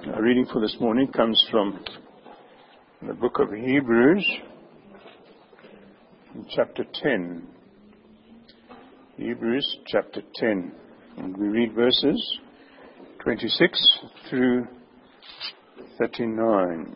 Our reading for this morning comes from the book of Hebrews, chapter 10. Hebrews chapter 10. And we read verses 26 through 39.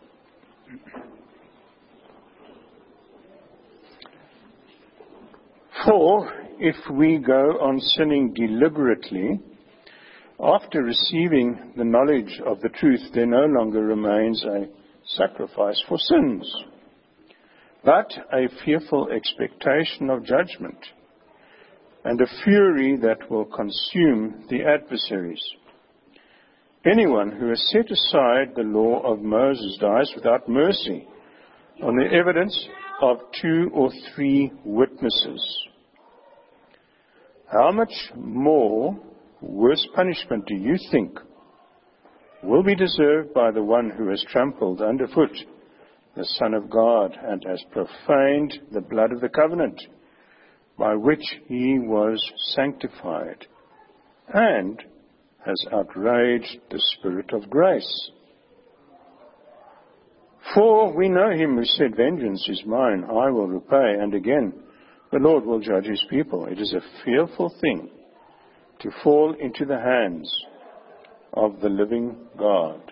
For if we go on sinning deliberately, after receiving the knowledge of the truth, there no longer remains a sacrifice for sins, but a fearful expectation of judgment, and a fury that will consume the adversaries. Anyone who has set aside the law of Moses dies without mercy on the evidence of 2 or 3 witnesses. How much more worse punishment do you think will be deserved by the one who has trampled underfoot the Son of God and has profaned the blood of the covenant by which he was sanctified, and has outraged the Spirit of grace? For we know him who said, "Vengeance is mine, I will repay," and again, "The Lord will judge his people." It is a fearful thing to fall into the hands of the living God.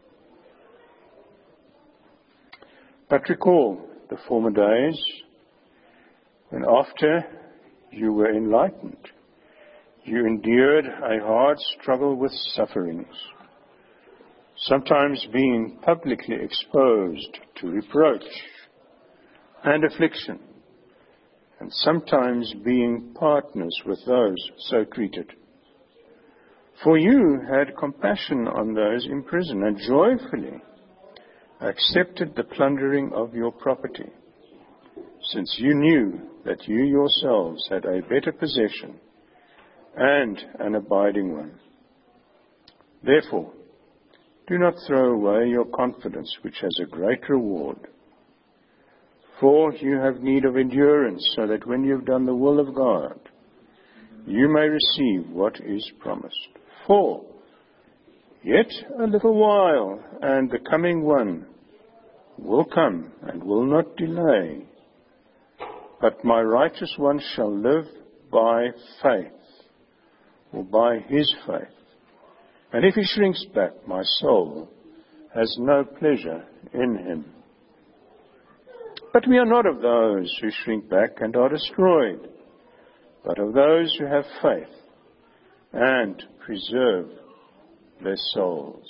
But recall the former days when, after you were enlightened, you endured a hard struggle with sufferings, sometimes being publicly exposed to reproach and affliction, and sometimes being partners with those so treated. For you had compassion on those in prison, and joyfully accepted the plundering of your property, since you knew that you yourselves had a better possession and an abiding one. Therefore, do not throw away your confidence, which has a great reward. For you have need of endurance, so that when you have done the will of God, you may receive what is promised. For yet a little while, and the coming one will come and will not delay. But my righteous one shall live by faith, or by his faith. And if he shrinks back, my soul has no pleasure in him. But we are not of those who shrink back and are destroyed, but of those who have faith and preserve their souls.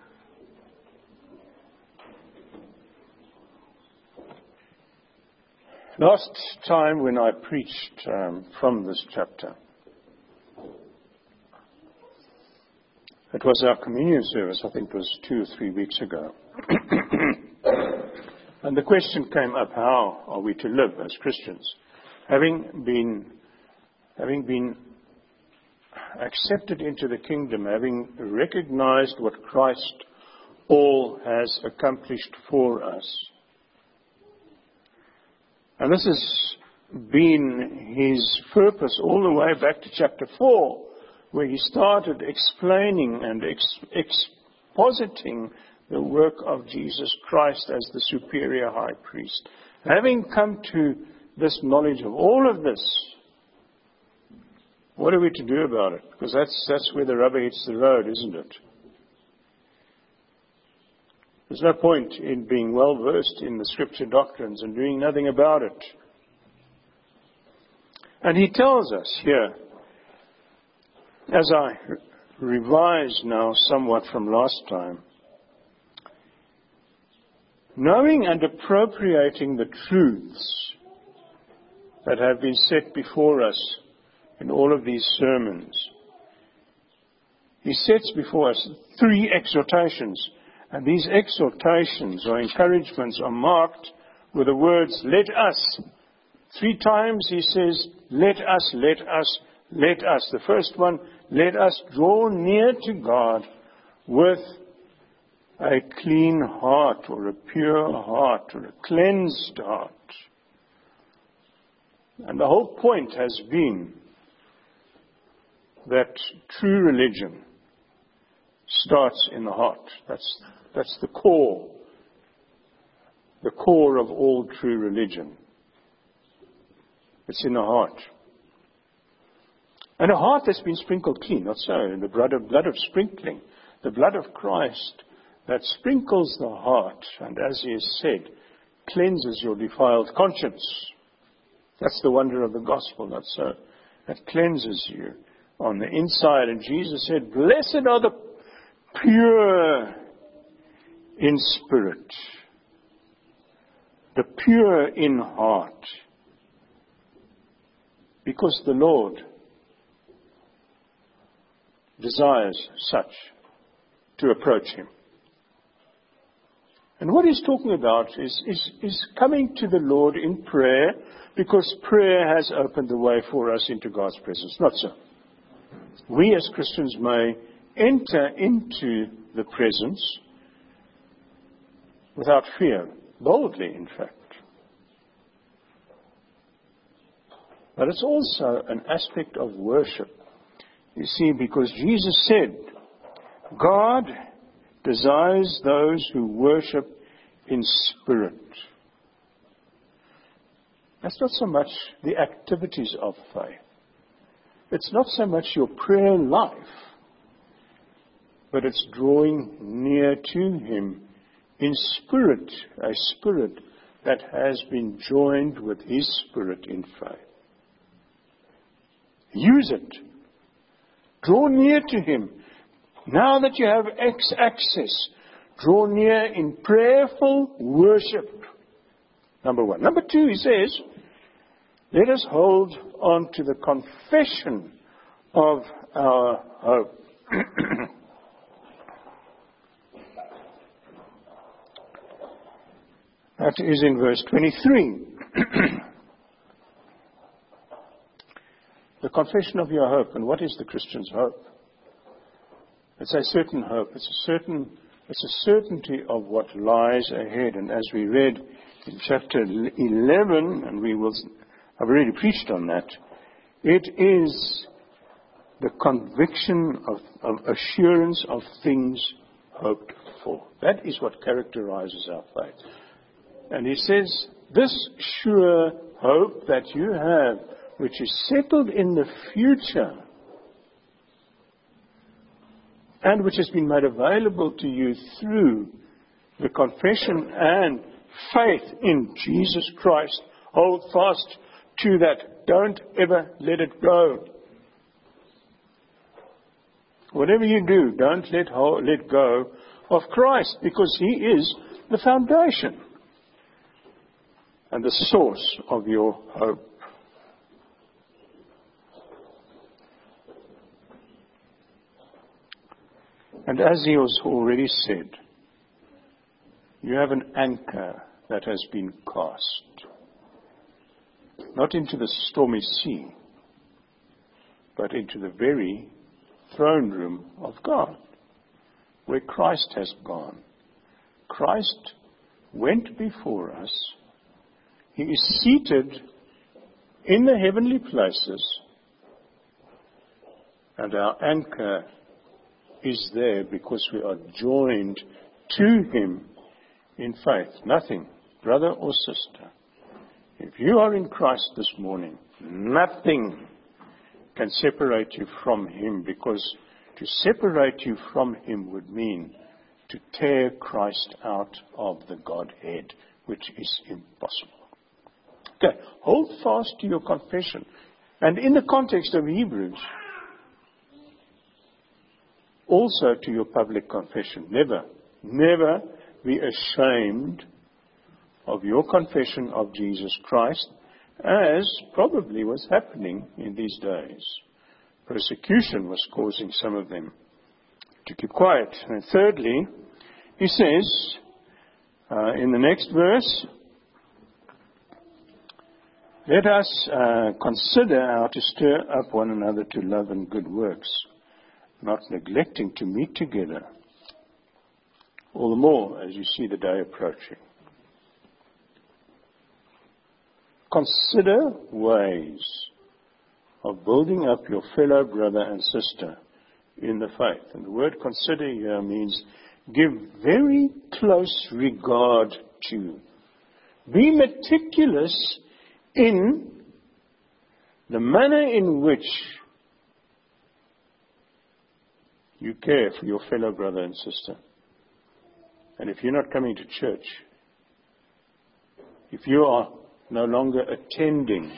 Last time when I preached from this chapter, it was our communion service. I think it was 2 or 3 weeks ago. And the question came up, how are we to live as Christians? Having been accepted into the kingdom, having recognized what Christ all has accomplished for us. And this has been his purpose all the way back to chapter 4, where he started explaining and expositing the work of Jesus Christ as the superior high priest. Having come to this knowledge of all of this, what are we to do about it? Because that's where the rubber hits the road, isn't it? There's no point in being well versed in the scripture doctrines and doing nothing about it. And he tells us here, as I revise now somewhat from last time, knowing and appropriating the truths that have been set before us in all of these sermons, he sets before us 3 exhortations. And these exhortations or encouragements are marked with the words, "let us." 3 times he says, "let us, let us, let us." The first one, let us draw near to God with a clean heart, or a pure heart, or a cleansed heart. And the whole point has been that true religion starts in the heart. That's the core of all true religion. It's in the heart. And a heart that's been sprinkled clean, not so. In the blood of sprinkling, the blood of Christ that sprinkles the heart, and as he has said, cleanses your defiled conscience. That's the wonder of the gospel, not so. That cleanses you on the inside. And Jesus said, blessed are the pure in spirit, the pure in heart, because the Lord desires such to approach him. And what he's talking about is coming to the Lord in prayer, because prayer has opened the way for us into God's presence. Not so. We as Christians may enter into the presence without fear, boldly in fact. But it's also an aspect of worship. You see, because Jesus said, God desires those who worship in spirit. That's not so much the activities of faith. It's not so much your prayer life, but it's drawing near to him in spirit, a spirit that has been joined with his spirit in faith. Use it. Draw near to him. Now that you have access, draw near in prayerful worship. Number one. Number two, he says, let us hold on to the confession of our hope. That is in verse 23. The confession of your hope. And what is the Christian's hope? It's a certain hope. It's a certainty of what lies ahead. And as we read in chapter 11, and I've already preached on that, it is the conviction of assurance of things hoped for. That is what characterizes our faith. And he says, this sure hope that you have, which is settled in the future, and which has been made available to you through the confession and faith in Jesus Christ. Hold fast to that. Don't ever let it go. Whatever you do, don't let go of Christ, because he is the foundation and the source of your hope. And as he has already said, you have an anchor that has been cast, not into the stormy sea, but into the very throne room of God, where Christ has gone. Christ went before us. He is seated in the heavenly places, and our anchor is there because we are joined to him in faith. Nothing, brother or sister, if you are in Christ this morning, nothing can separate you from him, because to separate you from him would mean to tear Christ out of the Godhead, which is impossible. Okay, hold fast to your confession. And in the context of Hebrews, also to your public confession. Never be ashamed of your confession of Jesus Christ, as probably was happening in these days. Persecution was causing some of them to keep quiet. And thirdly, he says in the next verse, let us consider how to stir up one another to love and good works, not neglecting to meet together, all the more as you see the day approaching. Consider ways of building up your fellow brother and sister in the faith. And the word consider here means give very close regard to. Be meticulous in the manner in which you care for your fellow brother and sister. And if you're not coming to church, if you are no longer attending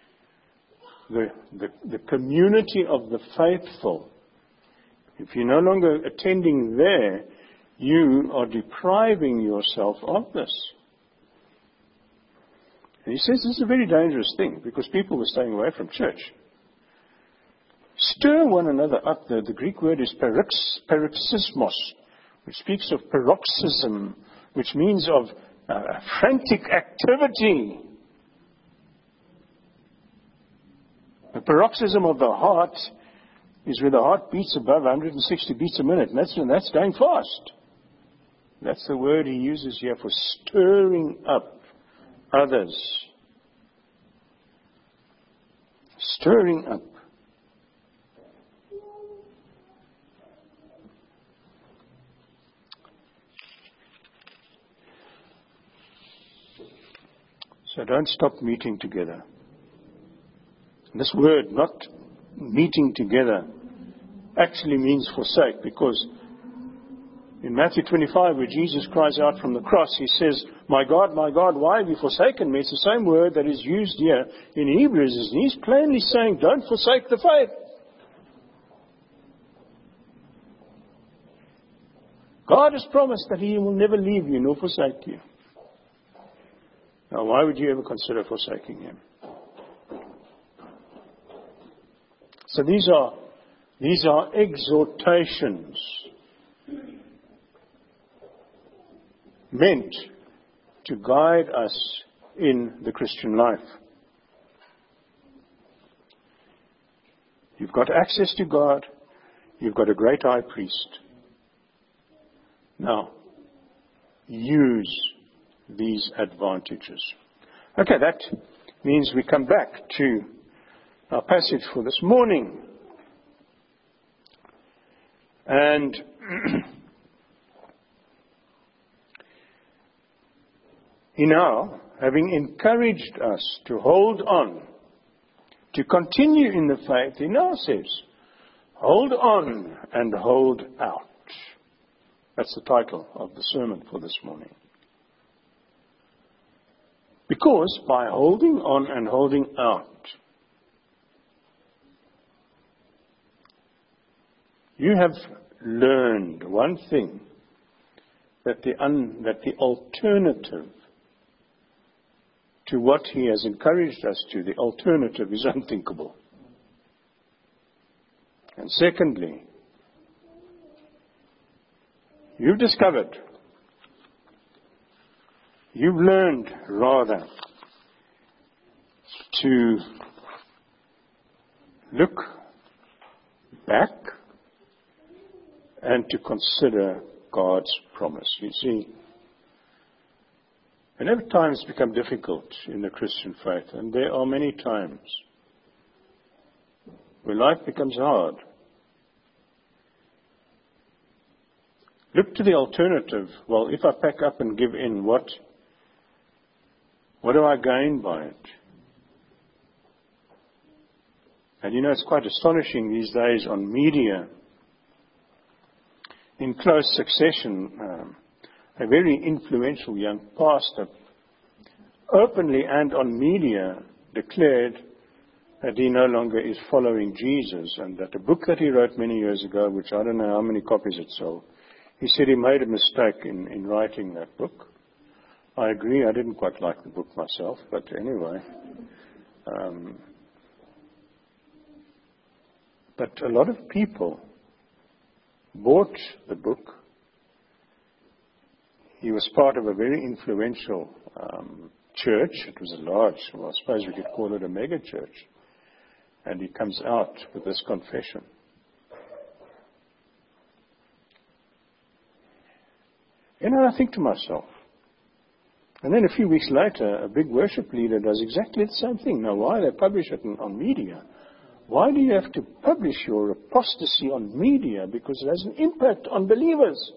the community of the faithful, if you're no longer attending there, you are depriving yourself of this. And he says this is a very dangerous thing because people were staying away from church. Stir one another up. The Greek word is paroxysmos, which speaks of paroxysm, which means of frantic activity. The paroxysm of the heart is where the heart beats above 160 beats a minute, and that's going fast. That's the word he uses here for stirring up others. Stirring up. So don't stop meeting together. And this word, not meeting together, actually means forsake, because in Matthew 25, where Jesus cries out from the cross, he says, my God, why have you forsaken me? It's the same word that is used here in Hebrews. And he's plainly saying, don't forsake the faith. God has promised that he will never leave you nor forsake you. Now, why would you ever consider forsaking him? So these are exhortations meant to guide us in the Christian life. You've got access to God. You've got a great high priest. Now, use these advantages. Okay, that means we come back to our passage for this morning. And he now, having encouraged us to hold on, to continue in the faith, he now says, hold on and hold out. That's the title of the sermon for this morning. Because by holding on and holding out, you have learned one thing, that the alternative to what he has encouraged us to, the alternative is unthinkable. And secondly, you've discovered, you've learned rather to look back and to consider God's promise. You see, whenever times become difficult in the Christian faith, and there are many times where life becomes hard, look to the alternative. Well, if I pack up and give in, what do I gain by it? And you know, it's quite astonishing these days on media. In close succession, a very influential young pastor openly and on media declared that he no longer is following Jesus, and that a book that he wrote many years ago, which I don't know how many copies it sold, he said he made a mistake in writing that book. I agree, I didn't quite like the book myself, but anyway. But a lot of people bought the book. He was part of a very influential church. It was a large, well, I suppose we could call it a mega church. And he comes out with this confession. And I think to myself, and then a few weeks later, a big worship leader does exactly the same thing. Now, why they publish it on media? Why do you have to publish your apostasy on media? Because it has an impact on believers.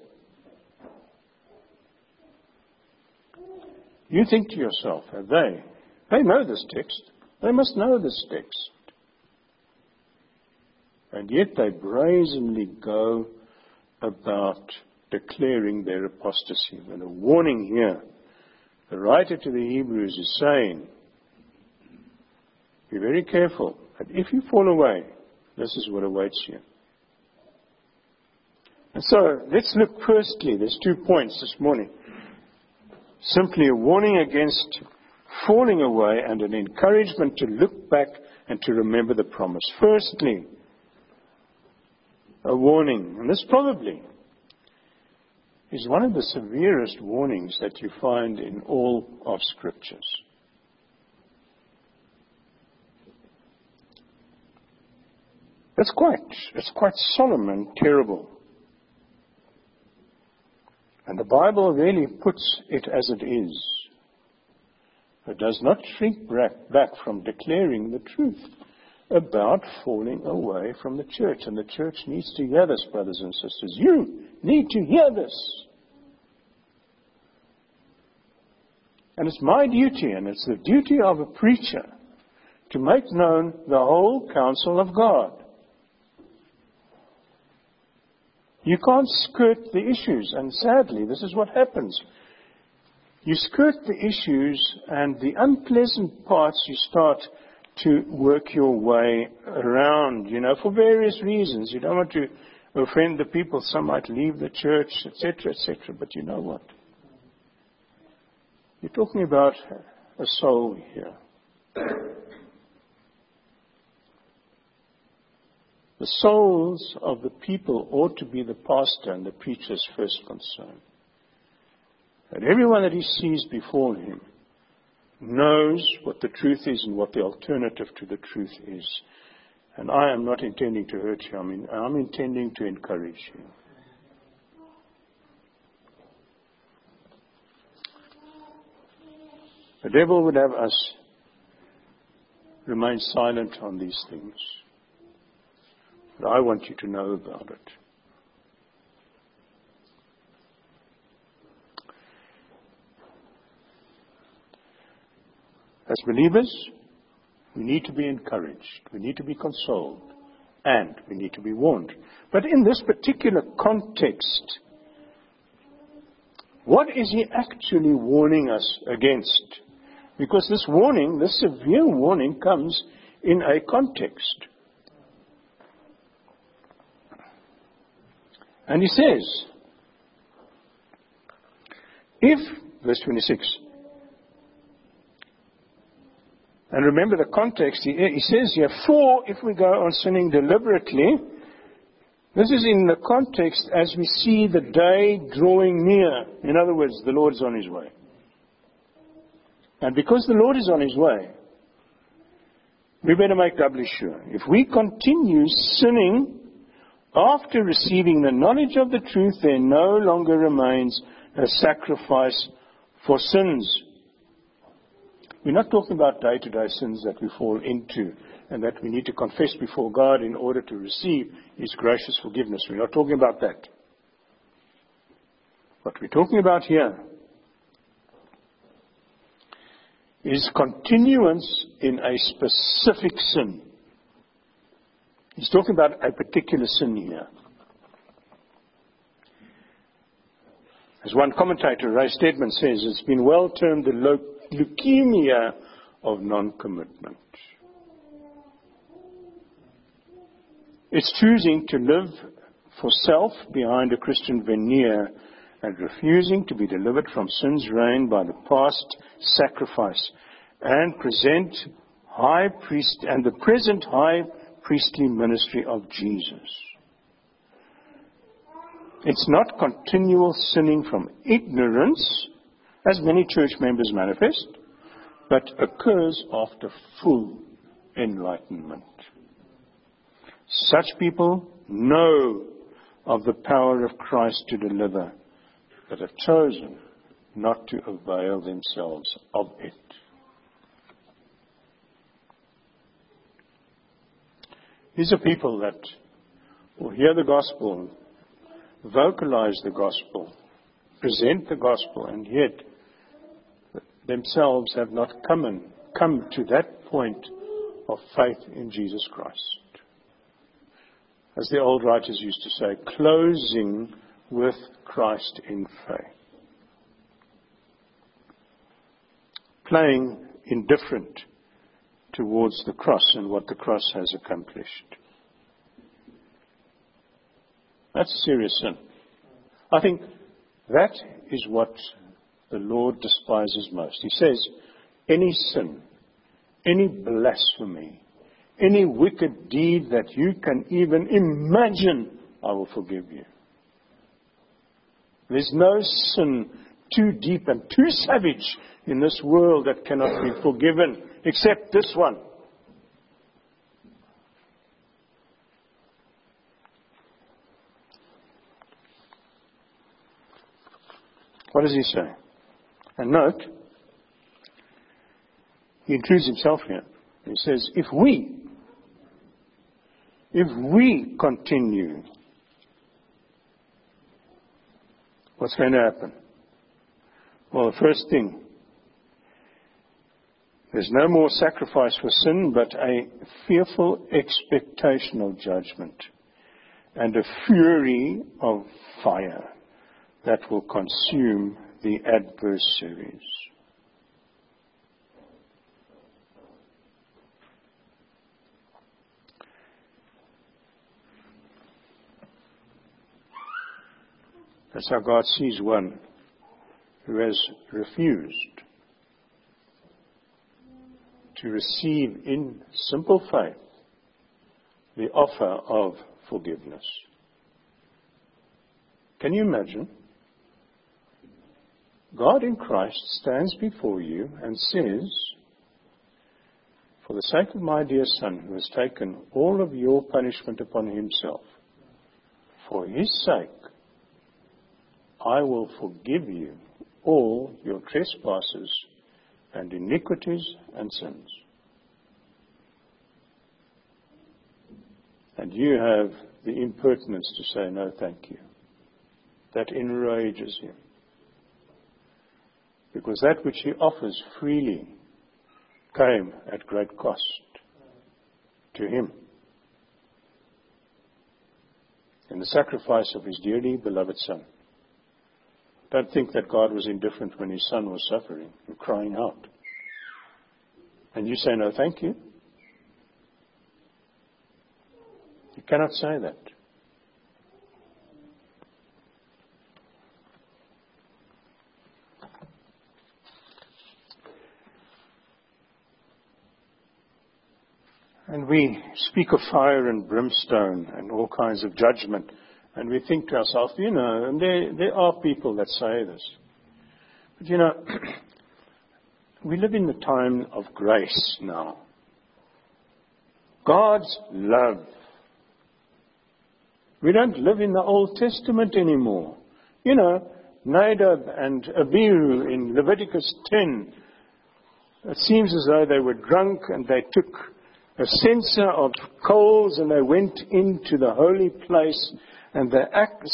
You think to yourself, they know this text. They must know this text. And yet they brazenly go about declaring their apostasy. And a warning here. The writer to the Hebrews is saying, be very careful. And if you fall away, this is what awaits you. And so, let's look firstly, there's 2 points this morning. Simply a warning against falling away and an encouragement to look back and to remember the promise. Firstly, a warning. And this probably is one of the severest warnings that you find in all of Scriptures. It's quite solemn and terrible. And the Bible really puts it as it is. It does not shrink back from declaring the truth about falling away from the church. And the church needs to hear this, brothers and sisters. You need to hear this. And it's my duty, and it's the duty of a preacher, to make known the whole counsel of God. You can't skirt the issues, and sadly, this is what happens. You skirt the issues, and the unpleasant parts you start to work your way around, for various reasons. You don't want to offend the people. Some might leave the church, etc., etc. But you know what? You're talking about a soul here. The souls of the people ought to be the pastor and the preacher's first concern. That everyone that he sees before him knows what the truth is and what the alternative to the truth is. And I am not intending to hurt you. I'm intending to encourage you. The devil would have us remain silent on these things. But I want you to know about it. As believers, we need to be encouraged, we need to be consoled, and we need to be warned. But in this particular context, what is he actually warning us against? Because this warning, this severe warning, comes in a context. And he says, verse 26, and remember the context, he says here, for if we go on sinning deliberately, this is in the context as we see the day drawing near. In other words, the Lord is on his way. And because the Lord is on his way, we better make doubly sure. If we continue sinning after receiving the knowledge of the truth, there no longer remains a sacrifice for sins. We're not talking about day-to-day sins that we fall into and that we need to confess before God in order to receive his gracious forgiveness. We're not talking about that. What we're talking about here is continuance in a specific sin. He's talking about a particular sin here. As one commentator, Ray Stedman, says, it's been well termed the leukemia of non-commitment. It's choosing to live for self behind a Christian veneer and refusing to be delivered from sin's reign by the past sacrifice and the present high priestly ministry of Jesus. It's not continual sinning from ignorance, as many church members manifest, but occurs after full enlightenment. Such people know of the power of Christ to deliver, but have chosen not to avail themselves of it. These are people that will hear the gospel, vocalize the gospel, present the gospel, and yet themselves have not come to that point of faith in Jesus Christ. As the old writers used to say, closing with Christ in faith. Playing indifferent towards the cross and what the cross has accomplished. That's serious sin. I think that is what the Lord despises most. He says, any sin, any blasphemy, any wicked deed that you can even imagine, I will forgive you. There's no sin too deep and too savage in this world that cannot be forgiven, except this one. What does he say? And note, he includes himself here. He says, if we continue, what's going to happen? Well, the first thing, there's no more sacrifice for sin, but a fearful expectation of judgment and a fury of fire that will consume the adversaries. That's how God sees one who has refused to receive in simple faith the offer of forgiveness. Can you imagine? God in Christ stands before you and says, for the sake of my dear Son, who has taken all of your punishment upon himself, for his sake, I will forgive you all your trespasses and iniquities and sins. And you have the impertinence to say, no, thank you. That enrages him. Because that which he offers freely came at great cost to him. In the sacrifice of his dearly beloved Son. Don't think that God was indifferent when his Son was suffering and crying out. And you say, no, thank you. You cannot say that. And we speak of fire and brimstone and all kinds of judgment. And we think to ourselves, and there are people that say this. But we live in the time of grace now. God's love. We don't live in the Old Testament anymore. Nadab and Abihu in Leviticus 10. It seems as though they were drunk and they took a censer of coals and they went into the holy place and they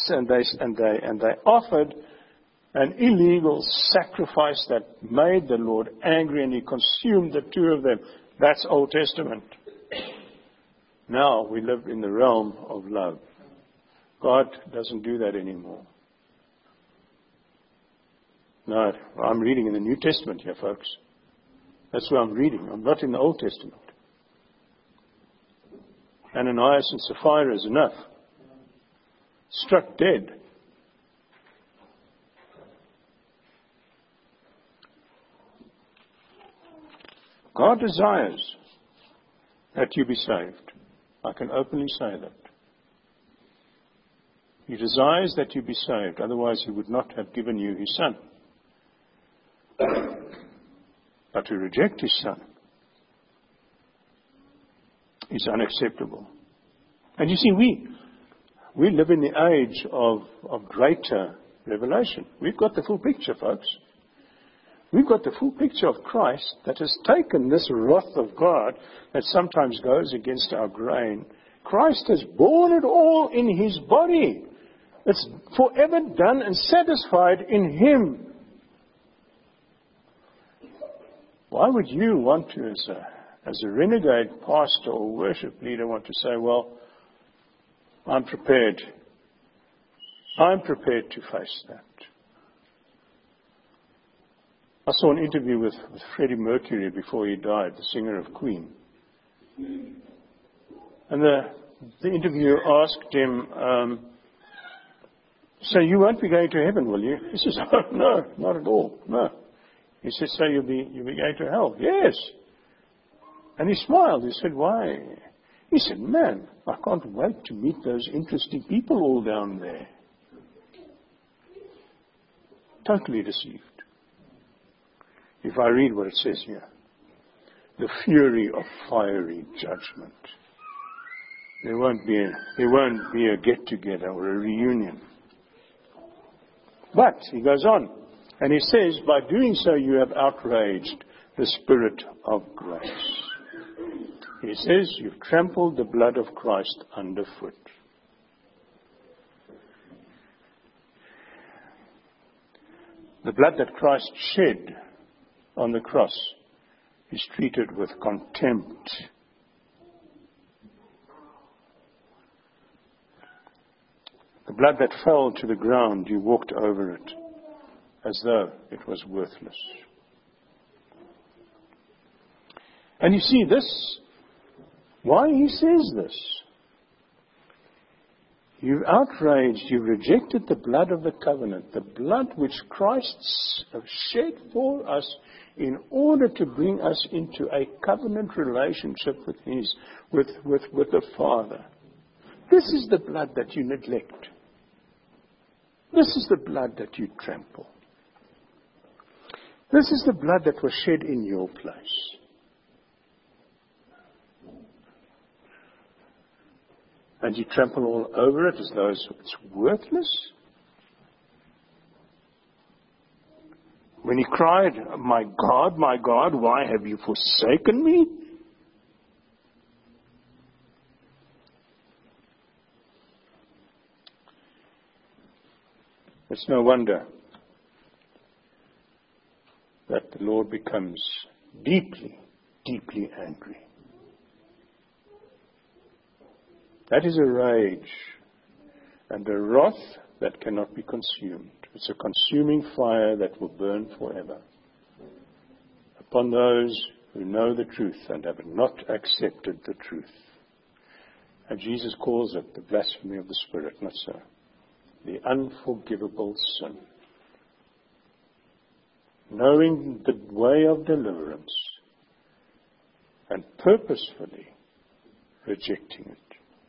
offered an illegal sacrifice that made the Lord angry, and he consumed the two of them. That's Old Testament. Now we live in the realm of love. God doesn't do that anymore. No, I'm reading in the New Testament here, folks. That's where I'm reading. I'm not in the Old Testament. Ananias and Sapphira is enough. Struck dead. God desires that you be saved. I can openly say that. He desires that you be saved. Otherwise, he would not have given you his Son. But to reject his Son is unacceptable. And you see, we live in the age of greater revelation. We've got the full picture, folks. We've got the full picture of Christ that has taken this wrath of God that sometimes goes against our grain Christ has borne it all in his body. It's forever done and satisfied in him. Why would you want to, as a renegade pastor or worship leader, want to say, well, I'm prepared. I'm prepared to face that. I saw an interview with Freddie Mercury before he died, the singer of Queen. And the interviewer asked him, so you won't be going to heaven, will you? He says, oh, no, not at all, no. He said, so you'll be going to hell? Yes. And he smiled. He said, why? He said, man, I can't wait to meet those interesting people all down there. Totally deceived. If I read what it says here, the fury of fiery judgment. There won't be a get-together or a reunion. But, he goes on, and he says, by doing so you have outraged the Spirit of grace. He says, you've trampled the blood of Christ underfoot. The blood that Christ shed on the cross is treated with contempt. The blood that fell to the ground, you walked over it as though it was worthless. And you see this, why he says this. You've outraged, you've rejected the blood of the covenant, the blood which Christ shed for us in order to bring us into a covenant relationship with the Father. This is the blood that you neglect. This is the blood that you trample. This is the blood that was shed in your place. And you trample all over it as though it's worthless. When he cried, my God, why have you forsaken me? It's no wonder that the Lord becomes deeply, deeply angry. That is a rage and a wrath that cannot be consumed. It's a consuming fire that will burn forever upon those who know the truth and have not accepted the truth. And Jesus calls it the blasphemy of the Spirit, not so. The unforgivable sin. Knowing the way of deliverance and purposefully rejecting it.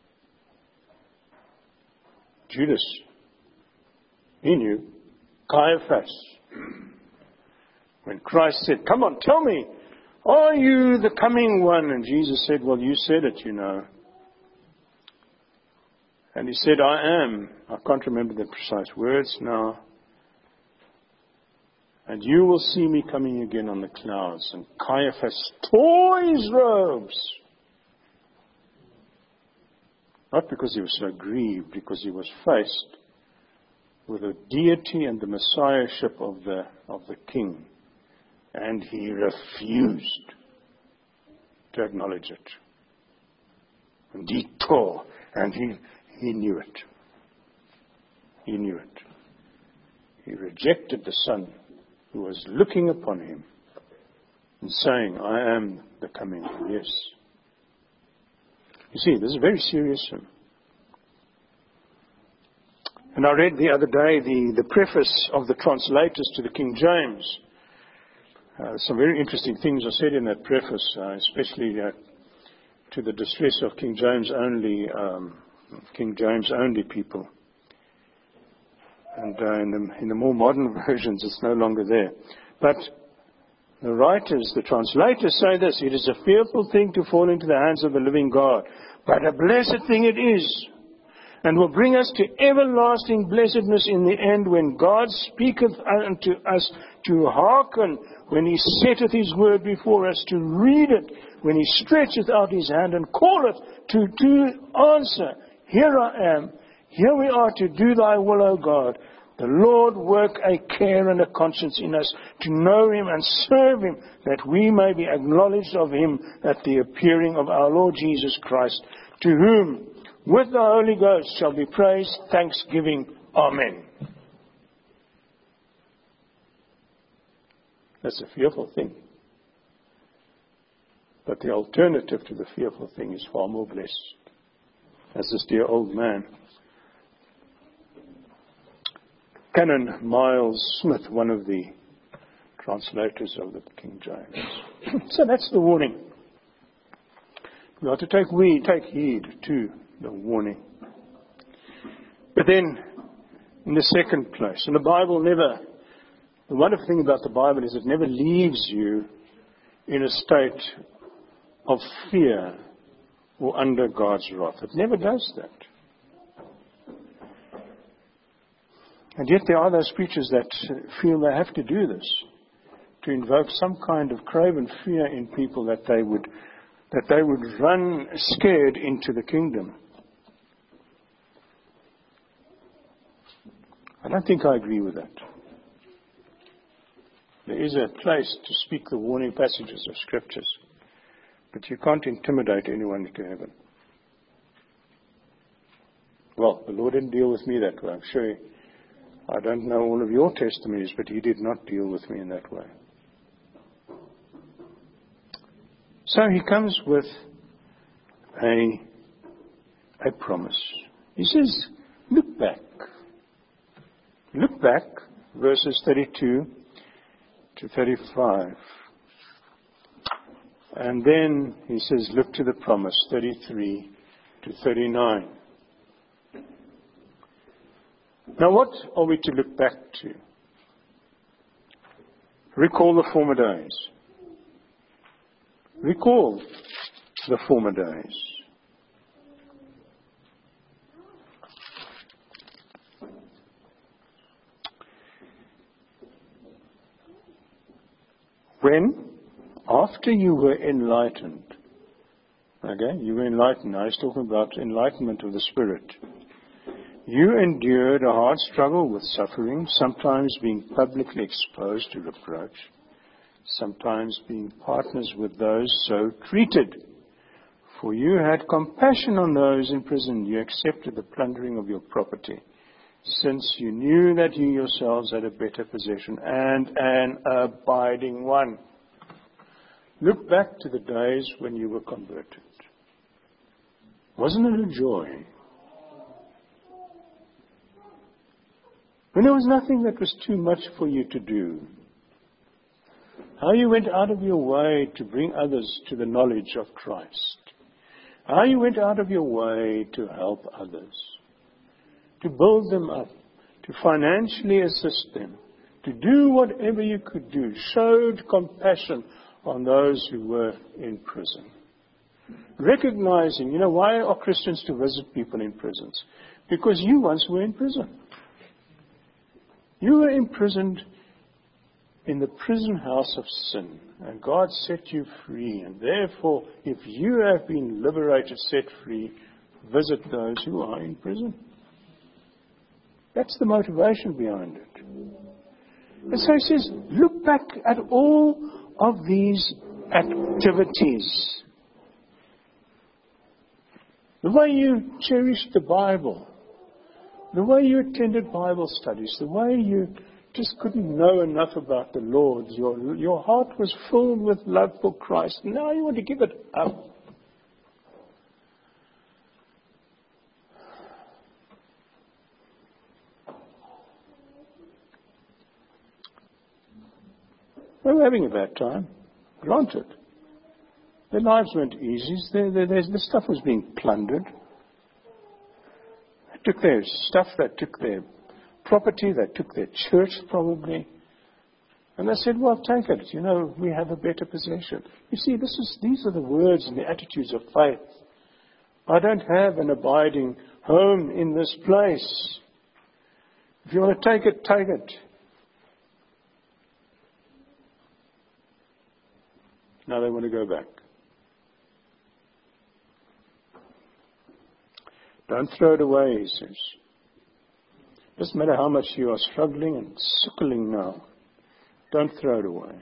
Judas, he knew. Caiaphas. When Christ said, come on, tell me, are you the coming one? And Jesus said, well, you said it, you know. And he said, I am. I can't remember the precise words now. And you will see me coming again on the clouds. And Caiaphas tore his robes. Not because he was so grieved, because he was faced with the deity and the messiahship of the king. And he refused to acknowledge it. And he tore, and he knew it. He knew it. He rejected the Son who was looking upon him and saying, I am the coming one. Yes. You see, this is a very serious sin. And I read the other day the preface of the translators to the King James. Some very interesting things are said in that preface, especially to the distress of King James only people. And in the more modern versions, it's no longer there. But the writers, the translators say this, it is a fearful thing to fall into the hands of the living God, but a blessed thing it is and will bring us to everlasting blessedness in the end, when God speaketh unto us to hearken, when he setteth his word before us to read it, when he stretcheth out his hand and calleth to answer. Here I am, here we are to do thy will, O God. The Lord work a care and a conscience in us to know him and serve him, that we may be acknowledged of him at the appearing of our Lord Jesus Christ, to whom with the Holy Ghost shall be praise, thanksgiving. Amen. That's a fearful thing. But the alternative to the fearful thing is far more blessed. As this dear old man, Canon Miles Smith, one of the translators of the King James. So that's the warning. We are to take heed to the warning. But then, in the second place, and the wonderful thing about the Bible is it never leaves you in a state of fear or under God's wrath. It never does that. And yet there are those preachers that feel they have to do this, to invoke some kind of craven fear in people that they would run scared into the kingdom. I don't think I agree with that. There is a place to speak the warning passages of scriptures, but you can't intimidate anyone into heaven. Well, the Lord didn't deal with me that way. I'm sure I don't know all of your testimonies, but he did not deal with me in that way. So he comes with a promise. He says, look back. Look back, verses 32 to 35. And then he says, look to the promise, 33 to 39. Now what are we to look back to? Recall the former days. Recall the former days. When, after you were enlightened, okay, you were enlightened. I was talking about enlightenment of the Spirit. You endured a hard struggle with suffering, sometimes being publicly exposed to reproach, sometimes being partners with those so treated. For you had compassion on those in prison. You accepted the plundering of your property, since you knew that you yourselves had a better possession and an abiding one. Look back to the days when you were converted. Wasn't it a joy? When there was nothing that was too much for you to do. How you went out of your way to bring others to the knowledge of Christ. How you went out of your way to help others, to build them up, to financially assist them, to do whatever you could do. Showed compassion on those who were in prison. Recognizing, why are Christians to visit people in prisons? Because you once were in prison. You were imprisoned in the prison house of sin, and God set you free. And therefore, if you have been liberated, set free, visit those who are in prison. That's the motivation behind it. And so he says, look back at all of these activities. The way you cherished the Bible, the way you attended Bible studies, the way you just couldn't know enough about the Lord. Your heart was filled with love for Christ. Now you want to give it up. They were having a bad time. Granted. Their lives weren't easy. The stuff was being plundered. They took their stuff, they took their property, they took their church probably. And they said, well, take it. We have a better possession. You see, these are the words and the attitudes of faith. I don't have an abiding home in this place. If you want to take it, take it. Now they want to go back. Don't throw it away, he says. Doesn't matter how much you are struggling and suckling now. Don't throw it away.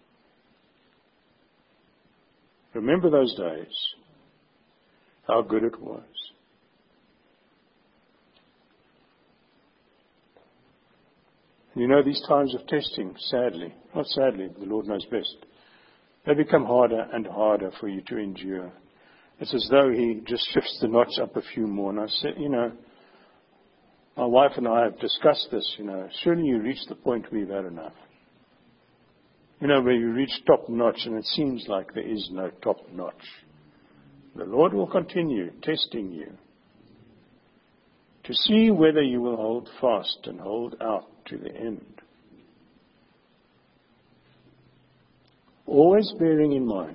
Remember those days. How good it was. You know, these times of testing, sadly, not sadly, the Lord knows best, they become harder and harder for you to endure. It's as though He just shifts the notch up a few more. And I said, my wife and I have discussed this, surely you reach the point where you've had enough. Where you reach top notch and it seems like there is no top notch. The Lord will continue testing you to see whether you will hold fast and hold out to the end. Always bearing in mind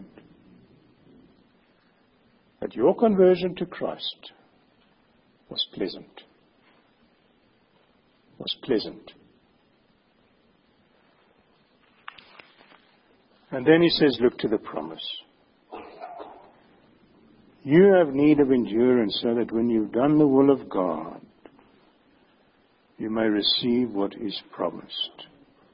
that your conversion to Christ was pleasant. Was pleasant. And then he says, look to the promise. You have need of endurance so that when you've done the will of God, you may receive what is promised.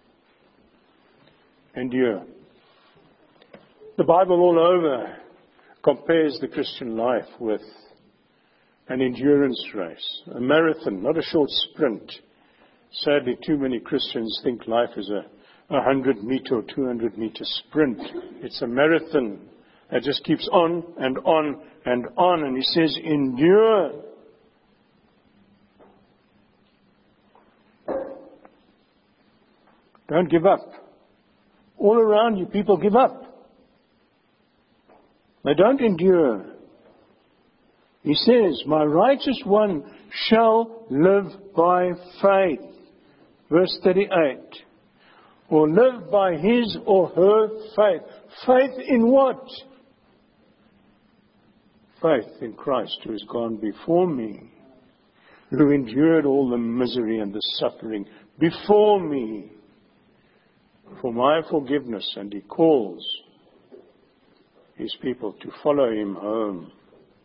Endure. The Bible all over compares the Christian life with an endurance race, a marathon, not a short sprint. Sadly, too many Christians think life is a 100-meter or 200-meter sprint. It's a marathon that just keeps on and on and on. And he says, endure. Don't give up. All around you, people give up. They don't endure. He says, my righteous one shall live by faith. Verse 38. Or live by his or her faith. Faith in what? Faith in Christ, who has gone before me, who endured all the misery and the suffering before me for my forgiveness, and he calls his people to follow him home.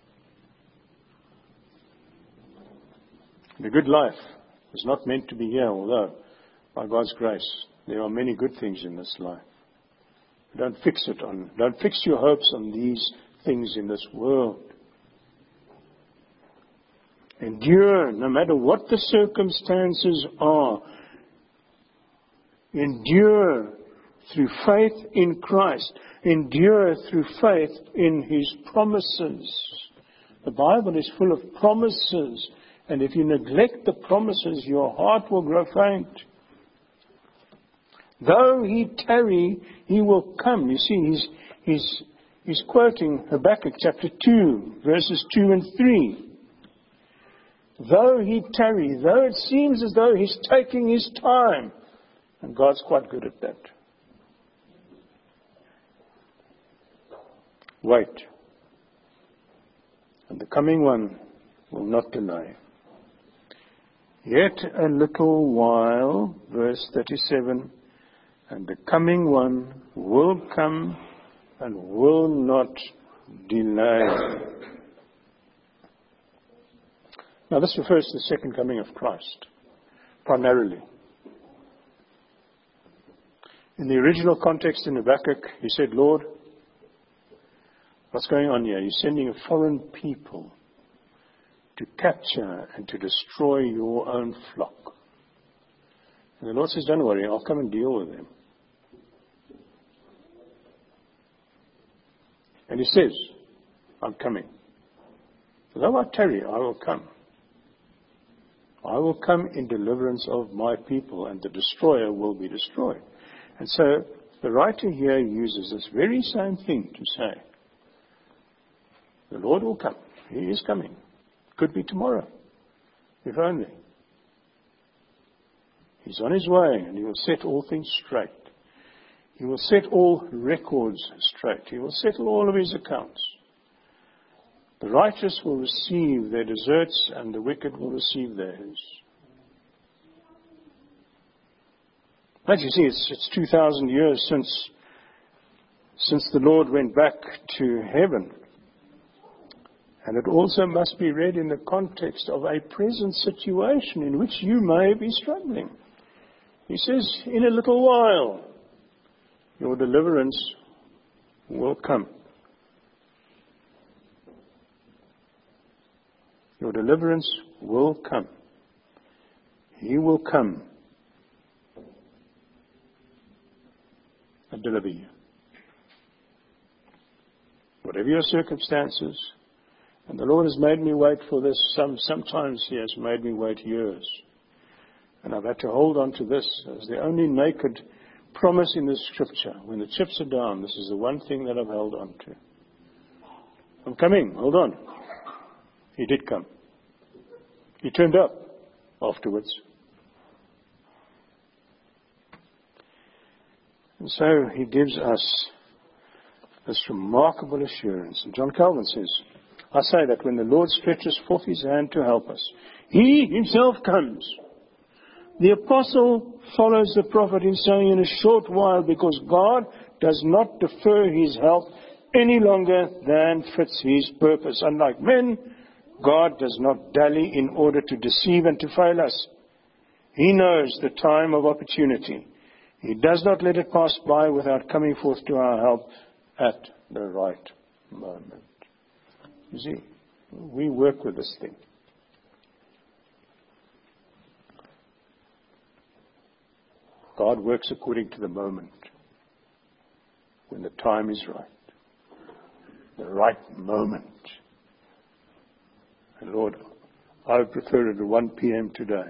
The good life is not meant to be here, although by God's grace there are many good things in this life. Don't fix your hopes on these things in this world. Endure no matter what the circumstances are. Endure through faith in Christ. Endure through faith in his promises. The Bible is full of promises. And if you neglect the promises, your heart will grow faint. Though he tarry, he will come. You see, he's quoting Habakkuk chapter 2, verses 2 and 3. Though he tarry, though it seems as though he's taking his time. And God's quite good at that. Wait. And the coming one will not delay. Yet a little while, verse 37, and the coming one will come and will not delay. Now this refers to the second coming of Christ, primarily. In the original context in Habakkuk, he said, Lord, what's going on here? You're sending a foreign people to capture and to destroy your own flock. And the Lord says, don't worry, I'll come and deal with them. And he says, I'm coming. Though I tarry, I will come. I will come in deliverance of my people, and the destroyer will be destroyed. And so the writer here uses this very same thing to say, the Lord will come. He is coming. Could be tomorrow, if only. He's on his way, and he will set all things straight. He will set all records straight. He will settle all of his accounts. The righteous will receive their deserts and the wicked will receive theirs. As you see, it's 2,000 years since the Lord went back to heaven. And it also must be read in the context of a present situation in which you may be struggling. He says, in a little while, your deliverance will come. Your deliverance will come. He will come and deliver you. Whatever your circumstances, and the Lord has made me wait for this. Sometimes He has made me wait years. And I've had to hold on to this as the only naked promise in the Scripture. When the chips are down, this is the one thing that I've held on to. I'm coming, hold on. He did come. He turned up afterwards. And so He gives us this remarkable assurance. And John Calvin says, I say that when the Lord stretches forth His hand to help us, He Himself comes. The apostle follows the prophet in saying, in a short while, because God does not defer His help any longer than fits His purpose. Unlike men, God does not dally in order to deceive and to fail us. He knows the time of opportunity. He does not let it pass by without coming forth to our help at the right moment. You see, we work with this thing. God works according to the moment, when the time is right. The right moment. And Lord, I would prefer it at 1 p.m. today.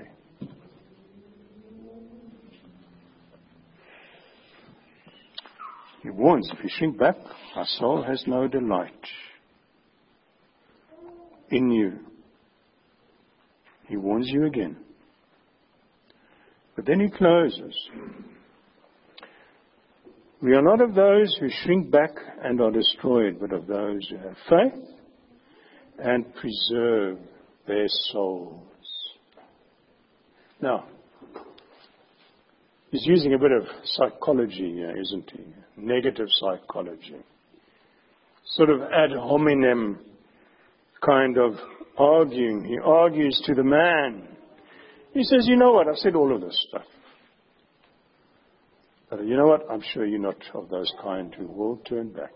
He warns, if you shrink back, our soul has no delight in you. He warns you again. But then he closes. We are not of those who shrink back and are destroyed, but of those who have faith and preserve their souls. Now, he's using a bit of psychology here, isn't he? Negative psychology. Sort of ad hominem kind of arguing. He argues to the man. He says, you know what, I've said all of this stuff. But you know what, I'm sure you're not of those kind who will turn back.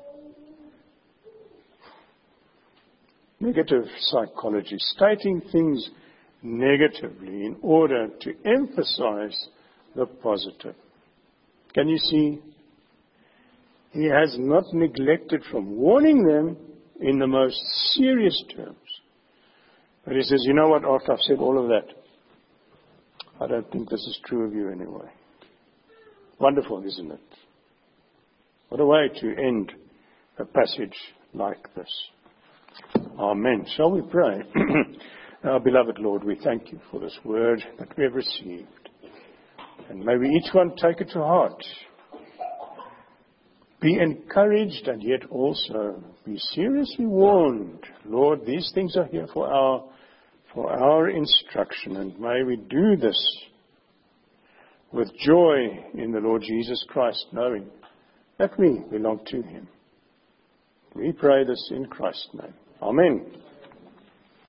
Negative psychology, stating things negatively in order to emphasize the positive. Can you see? He has not neglected from warning them in the most serious terms. But he says, you know what, after I've said all of that, I don't think this is true of you anyway. Wonderful, isn't it? What a way to end a passage like this. Amen. Shall we pray? Our beloved Lord, we thank you for this word that we have received. And may we each one take it to heart. Be encouraged and yet also be seriously warned. Lord, these things are here for our instruction, and may we do this with joy in the Lord Jesus Christ, knowing that we belong to Him. We pray this in Christ's name. Amen.